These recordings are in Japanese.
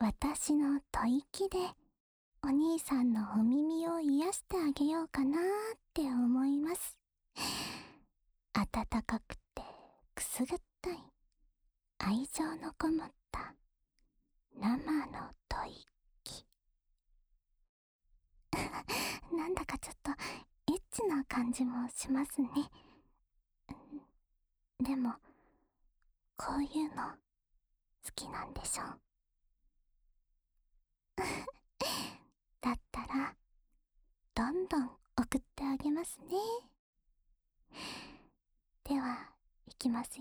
私の吐息でお兄さんのお耳を癒してあげようかなって思います。温かくてくすぐったい愛情のこもった生の吐息。なんだかちょっとエッチな感じもしますね。でもこういうの好きなんでしょ。だったらどんどん送ってあげますね。では、いきますよ。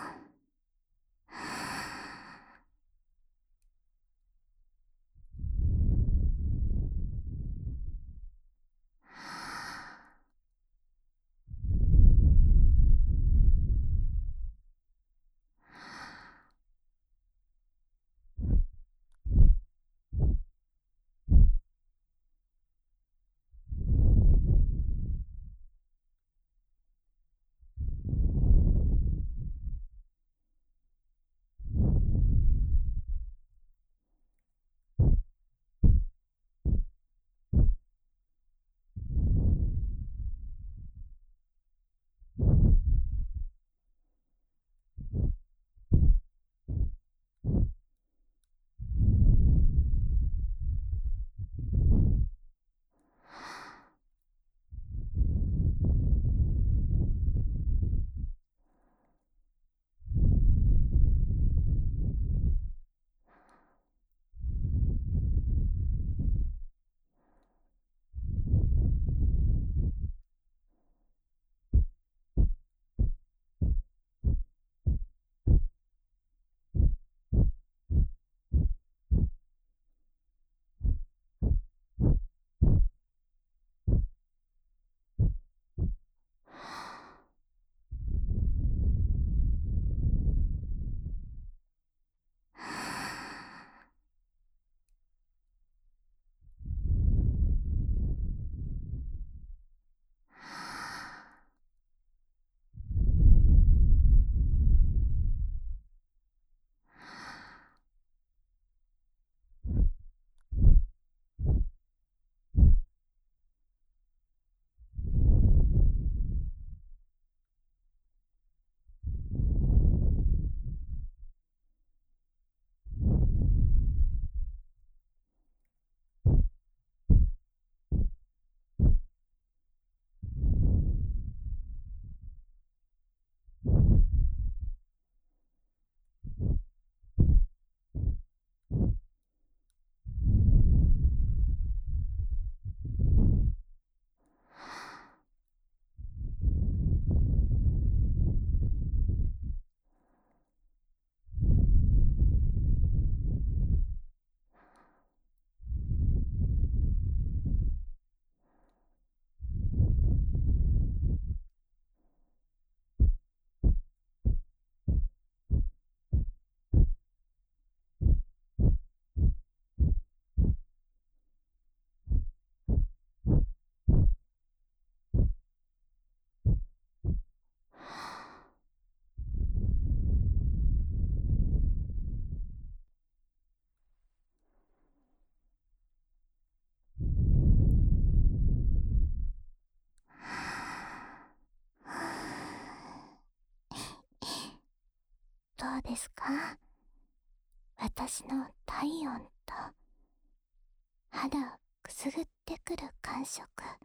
どうですか？私の体温と肌をくすぐってくる感触。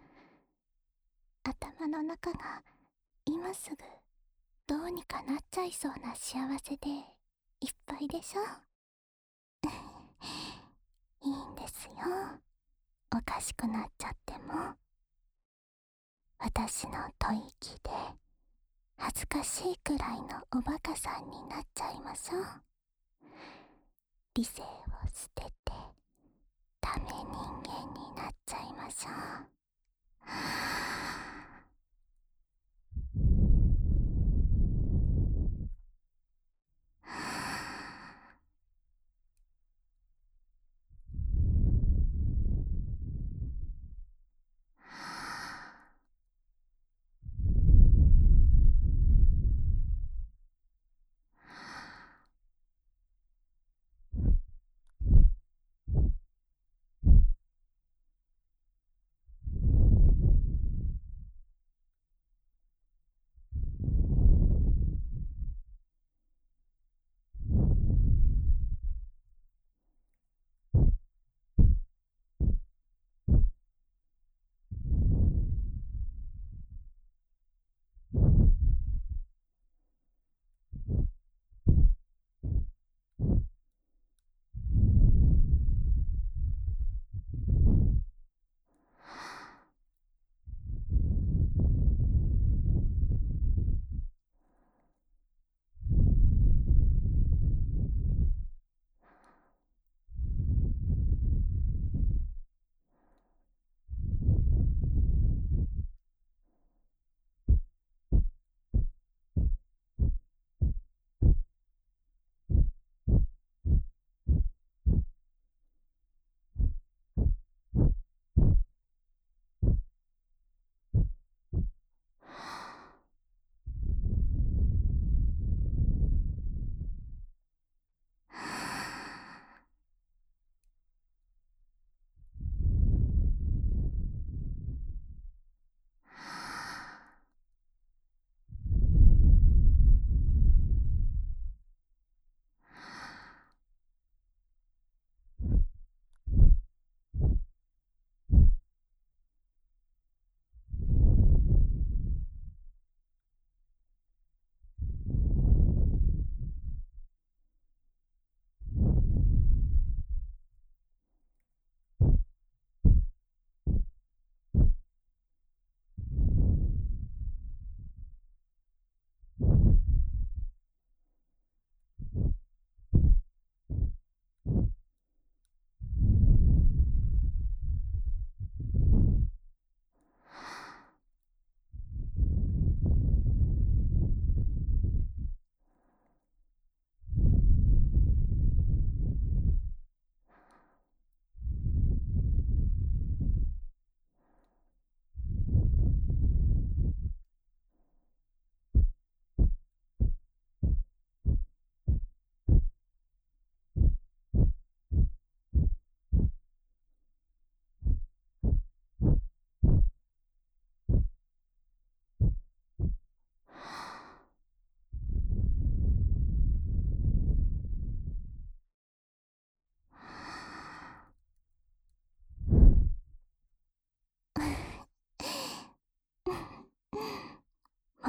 頭の中が今すぐどうにかなっちゃいそうな幸せでいっぱいでしょ。いいんですよ。おかしくなっちゃっても。私の吐息で恥ずかしいくらいのおバカさんになっちゃいましょう。理性を捨ててダメ人間になっちゃいましょう。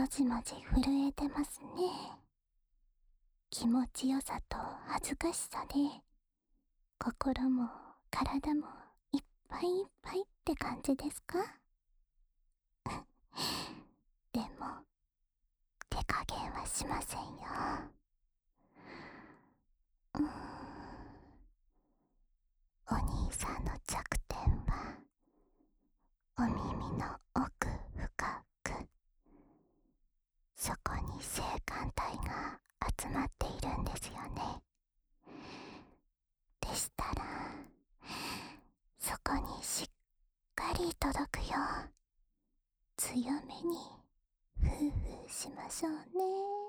もじもじ震えてますね。気持ちよさと恥ずかしさで心も体もいっぱいいっぱいって感じですか？でも手加減はしませんよ。うーん、お兄さんの弱点はお耳の奥深く、そこに性感帯が集まっているんですよね。でしたらそこにしっかり届くよう強めにフーフーしましょうね。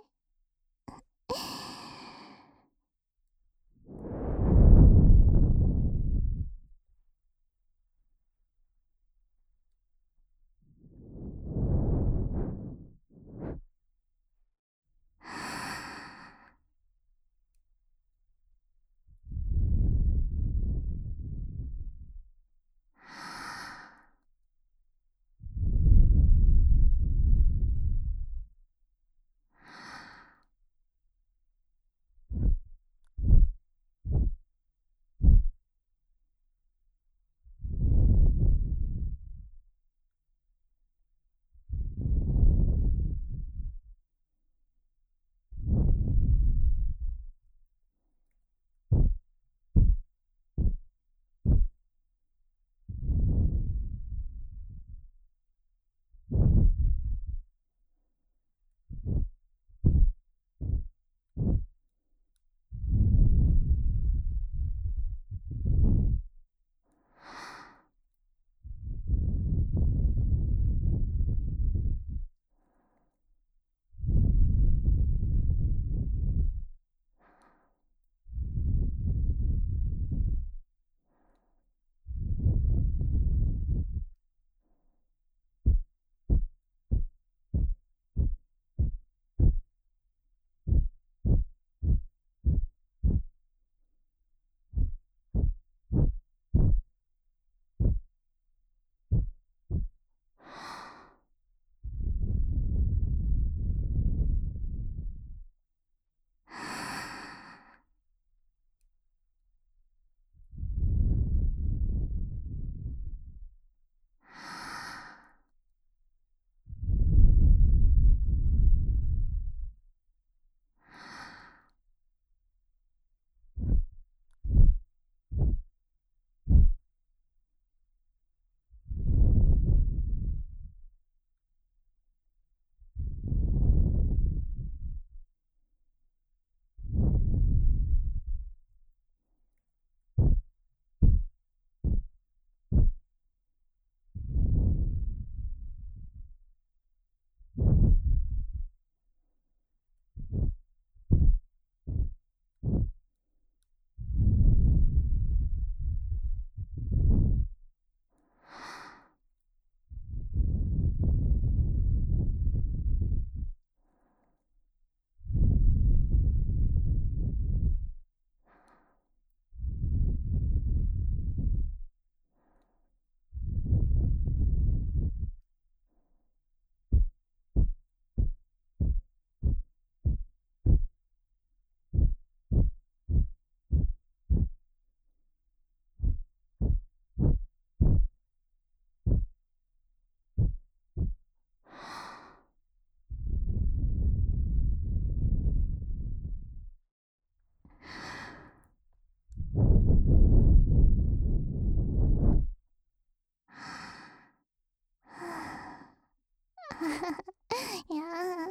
いや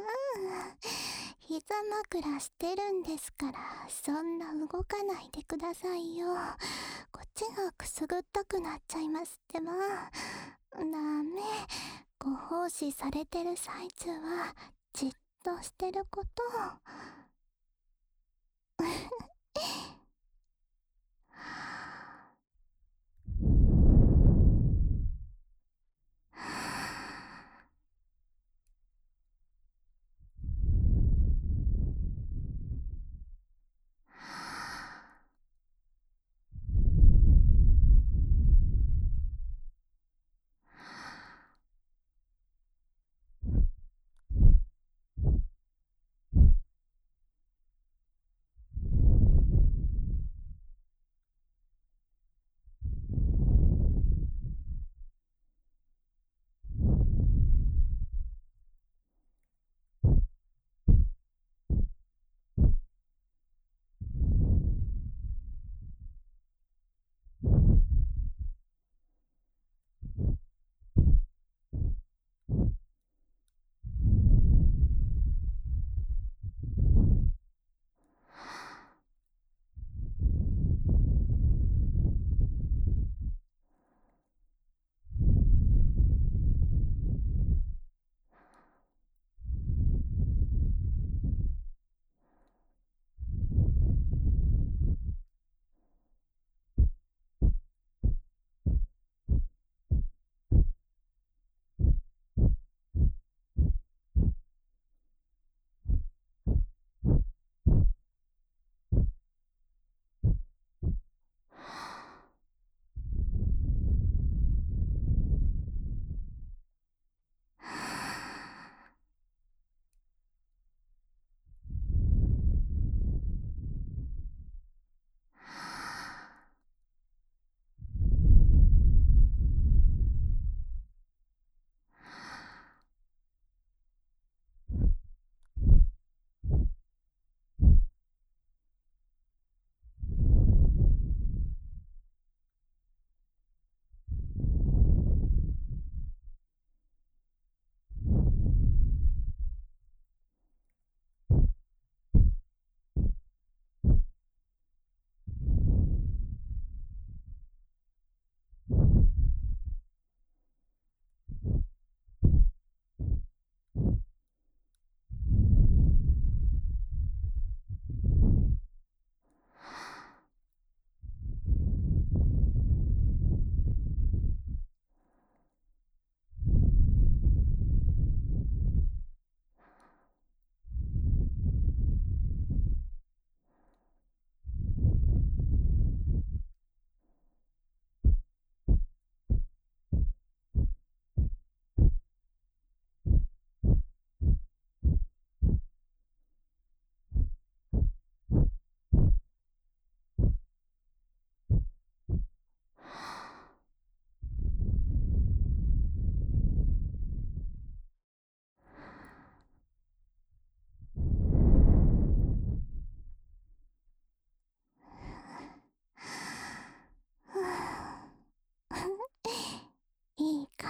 膝枕してるんですから、そんな動かないでくださいよ。こっちがくすぐったくなっちゃいますってば。ダメ。ご奉仕されてる最中はじっとしてること。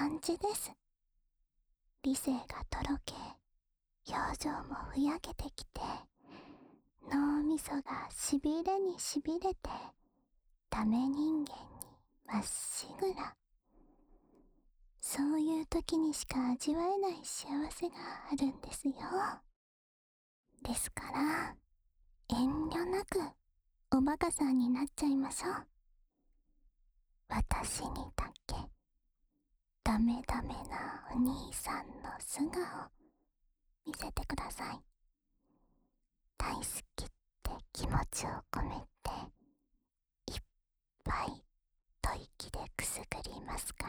感じです。理性がとろけ、表情もふやけてきて、脳みそがしびれにしびれて、ダメ人間にまっしぐら。そういう時にしか味わえない幸せがあるんですよ。ですから、遠慮なくおバカさんになっちゃいましょう。私にだけダメダメなお兄さんの素顔見せてください。大好きって気持ちを込めていっぱい吐息でくすぐりますから。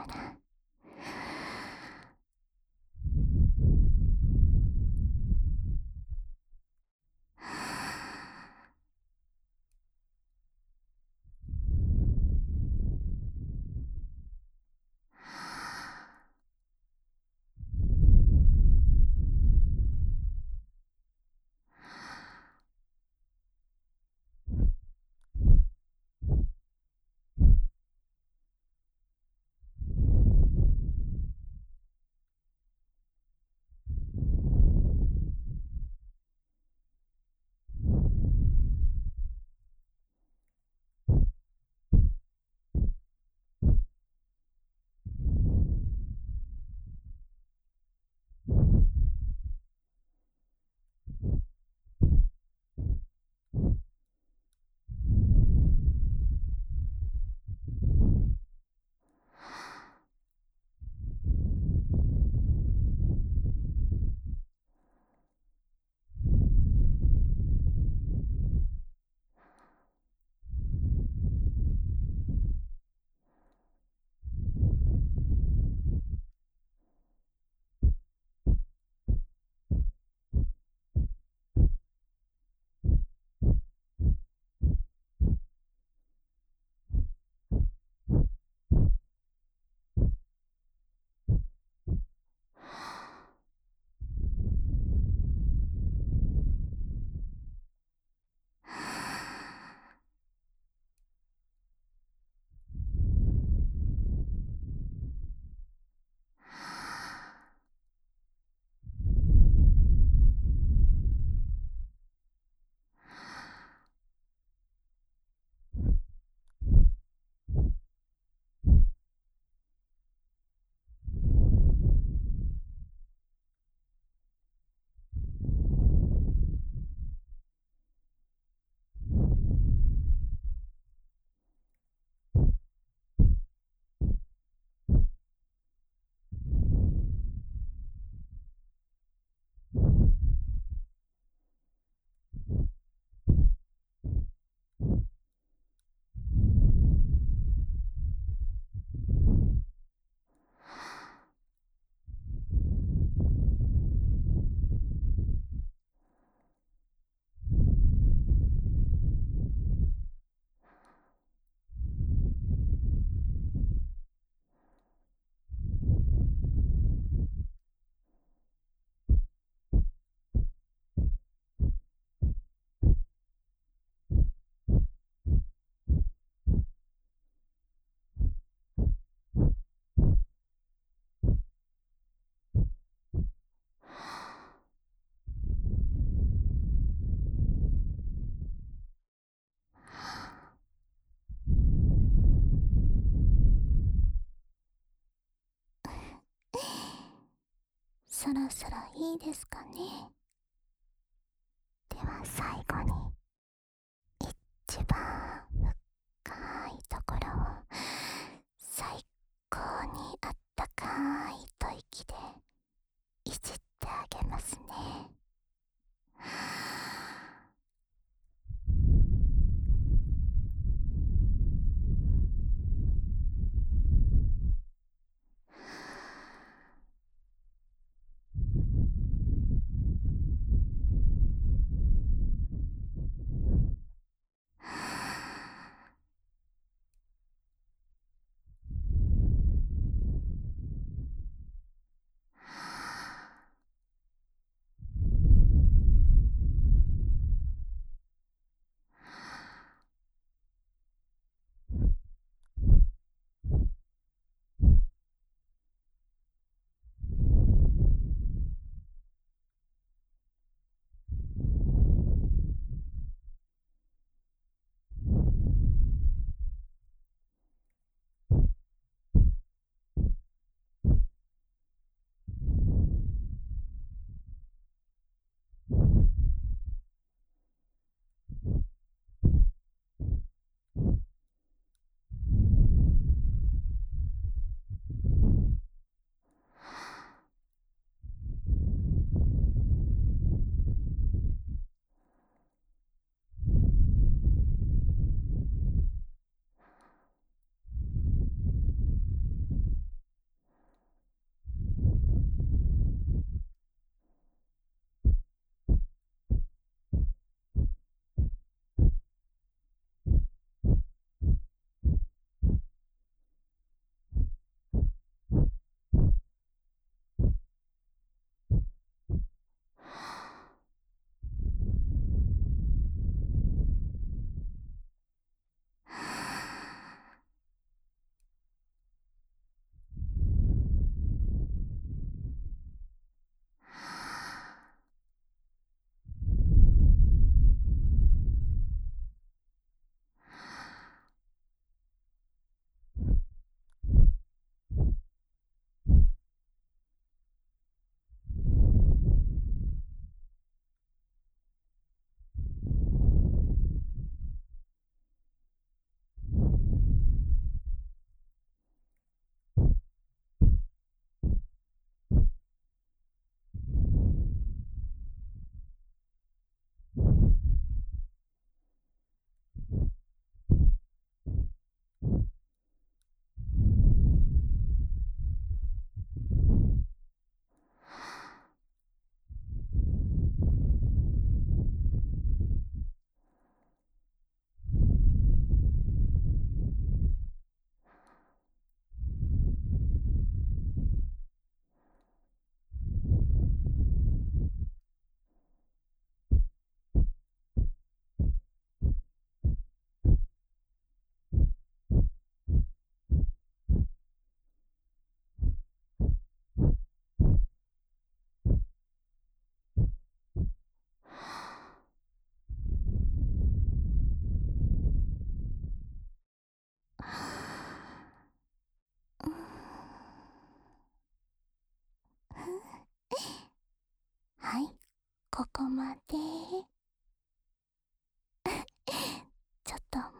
そろそろいいですかね。では最後に一番深いところを最高にあったかい吐息でいじってあげますね。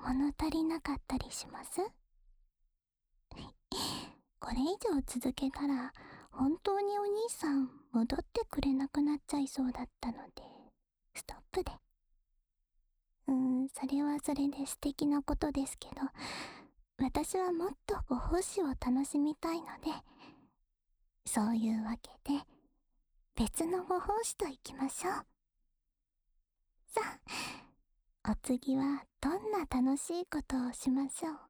物足りなかったりします？これ以上続けたら本当にお兄さん戻ってくれなくなっちゃいそうだったので、ストップで。それはそれで素敵なことですけど、私はもっとご奉仕を楽しみたいので、そういうわけで別のご奉仕といきましょう。さあ、お次はどんな楽しいことをしましょう？